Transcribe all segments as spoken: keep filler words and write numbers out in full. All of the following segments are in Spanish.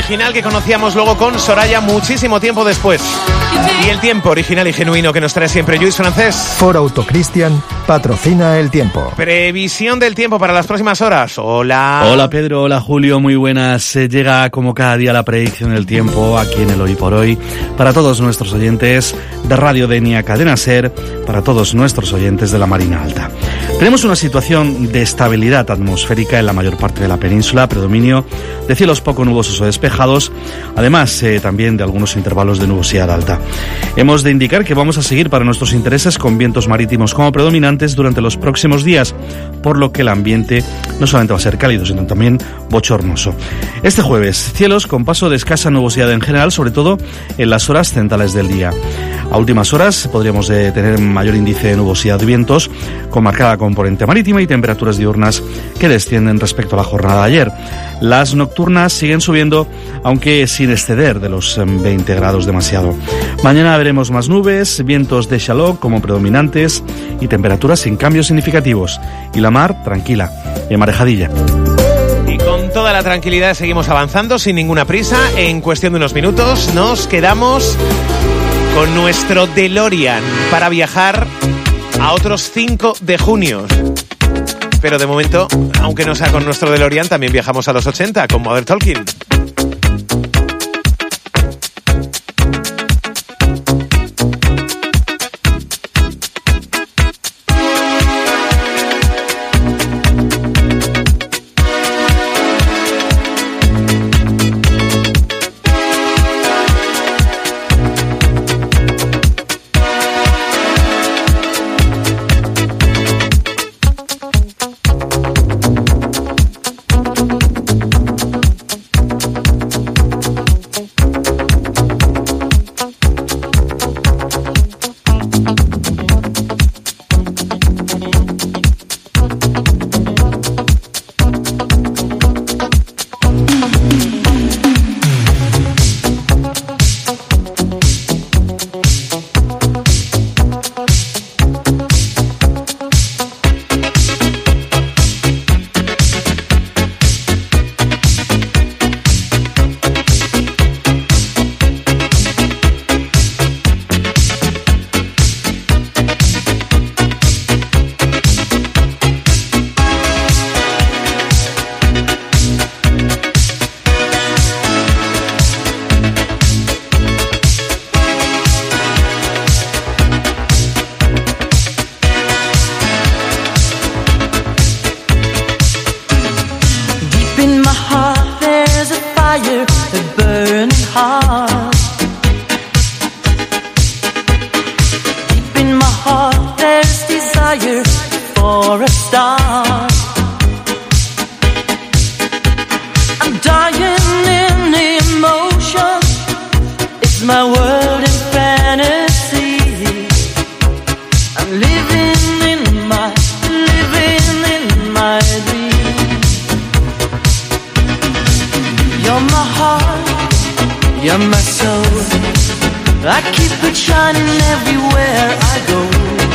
original que conocíamos luego con Soraya muchísimo tiempo después. Y el tiempo original y genuino que nos trae siempre Lluís Francés. Ford Auto Christian patrocina el tiempo. Previsión del tiempo para las próximas horas. Hola. Hola Pedro, hola Julio, muy buenas. Eh, llega como cada día la predicción del tiempo aquí en el Hoy por Hoy. Para todos nuestros oyentes de Radio Denia Cadena Ser, para todos nuestros oyentes de la Marina Alta. Tenemos una situación de estabilidad atmosférica en la mayor parte de la península, predominio de cielos poco nubosos o despejados, además eh, también de algunos intervalos de nubosidad alta. Hemos de indicar que vamos a seguir para nuestros intereses con vientos marítimos como predominantes durante los próximos días, por lo que el ambiente no solamente va a ser cálido, sino también bochornoso. Este jueves, cielos con paso de escasa nubosidad en general, sobre todo en las horas centrales del día. A últimas horas podríamos eh, tener mayor índice de nubosidad de vientos, con marcada componente marítima y temperaturas diurnas que descienden respecto a la jornada de ayer. Las nocturnas siguen subiendo, aunque sin exceder de los veinte grados demasiado. Mañana veremos más nubes, vientos de Xaló como predominantes y temperaturas sin cambios significativos. Y la mar tranquila, en marejadilla. Y con toda la tranquilidad seguimos avanzando sin ninguna prisa. En cuestión de unos minutos nos quedamos con nuestro DeLorean para viajar a otros cinco de junio. Pero de momento, aunque no sea con nuestro DeLorean, también viajamos a los ochenta con Modern Talking.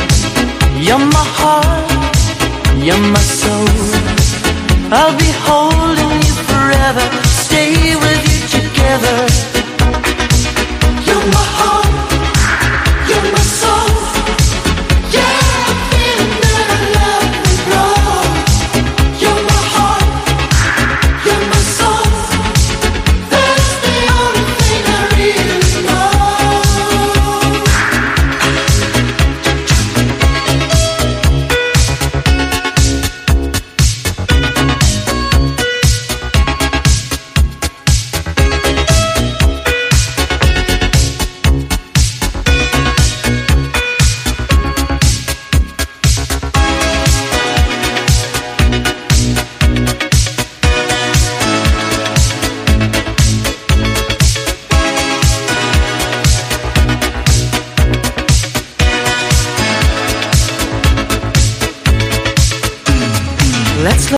You're my heart, you're my soul. I'll be whole